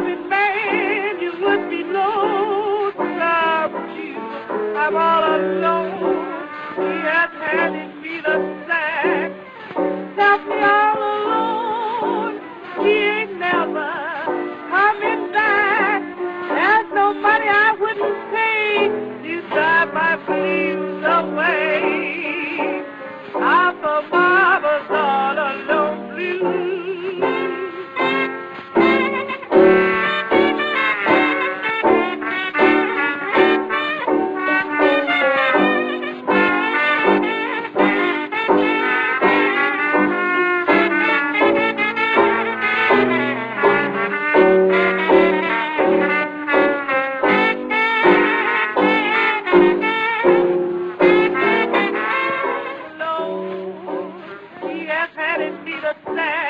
loving man, you would be lonesome, but you, I'm all alone. He has handed me the sack, left me all alone. He ain't never coming back. There's no money I wouldn't pay to drive my blues away. I'm the mama's all alone blues. He has handed me the sack.